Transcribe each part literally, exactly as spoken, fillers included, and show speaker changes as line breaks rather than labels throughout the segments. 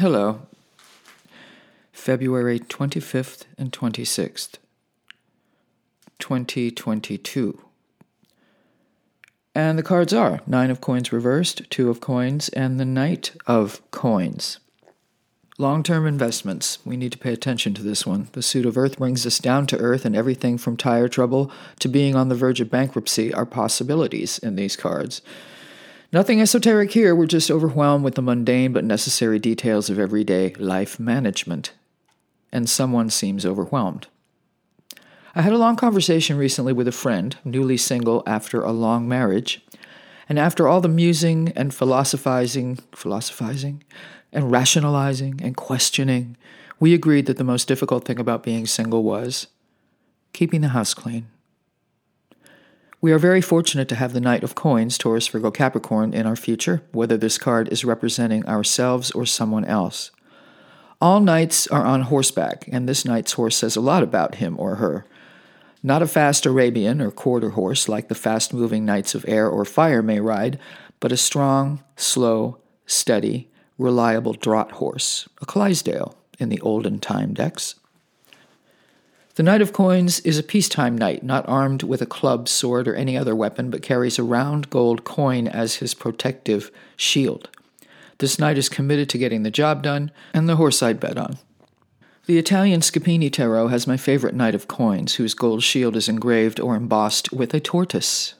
Hello. February twenty-fifth and twenty-sixth, twenty twenty-two. And the cards are Nine of Coins reversed, Two of Coins, and the Knight of Coins. Long-term investments. We need to pay attention to this one. The suit of Earth brings us down to earth, and everything from tire trouble to being on the verge of bankruptcy are possibilities in these cards. Nothing esoteric here. We're just overwhelmed with the mundane but necessary details of everyday life management. And someone seems overwhelmed. I had a long conversation recently with a friend, newly single after a long marriage, and after all the musing and philosophizing, philosophizing, and rationalizing and questioning, we agreed that the most difficult thing about being single was keeping the house clean. We are very fortunate to have the Knight of Coins, Taurus, Virgo, Capricorn, in our future, whether this card is representing ourselves or someone else. All knights are on horseback, and this knight's horse says a lot about him or her. Not a fast Arabian or quarter horse like the fast-moving knights of air or fire may ride, but a strong, slow, steady, reliable draught horse, a Clydesdale in the olden time decks. The Knight of Coins is a peacetime knight, not armed with a club, sword, or any other weapon, but carries a round gold coin as his protective shield. This knight is committed to getting the job done, and the horse I'd bet on. The Italian Scapini Tarot has my favorite Knight of Coins, whose gold shield is engraved or embossed with a tortoise.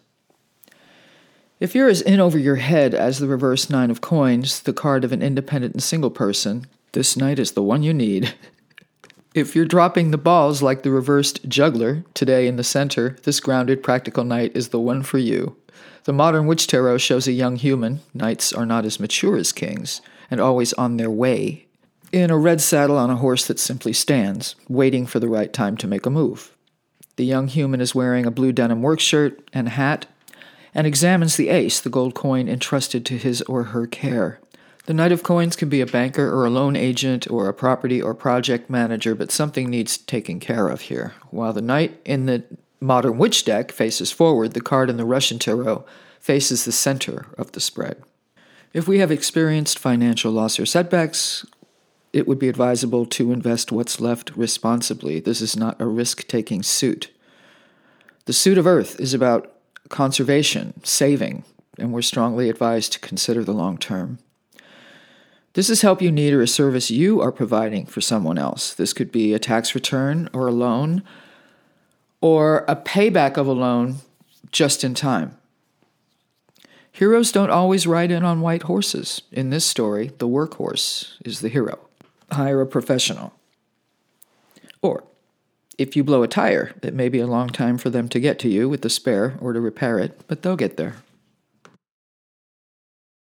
If you're as in over your head as the reverse Nine of Coins, the card of an independent and single person, this knight is the one you need. If you're dropping the balls like the reversed juggler, today in the center, this grounded, practical knight is the one for you. The modern Witch Tarot shows a young human, knights are not as mature as kings, and always on their way, in a red saddle on a horse that simply stands, waiting for the right time to make a move. The young human is wearing a blue denim work shirt and hat, and examines the ace, the gold coin entrusted to his or her care. The Knight of Coins can be a banker or a loan agent or a property or project manager, but something needs taken care of here. While the Knight in the modern Witch deck faces forward, the card in the Russian Tarot faces the center of the spread. If we have experienced financial loss or setbacks, it would be advisable to invest what's left responsibly. This is not a risk-taking suit. The suit of Earth is about conservation, saving, and we're strongly advised to consider the long term. This is help you need or a service you are providing for someone else. This could be a tax return or a loan, or a payback of a loan just in time. Heroes don't always ride in on white horses. In this story, the workhorse is the hero. Hire a professional. Or, if you blow a tire, it may be a long time for them to get to you with the spare or to repair it, but they'll get there.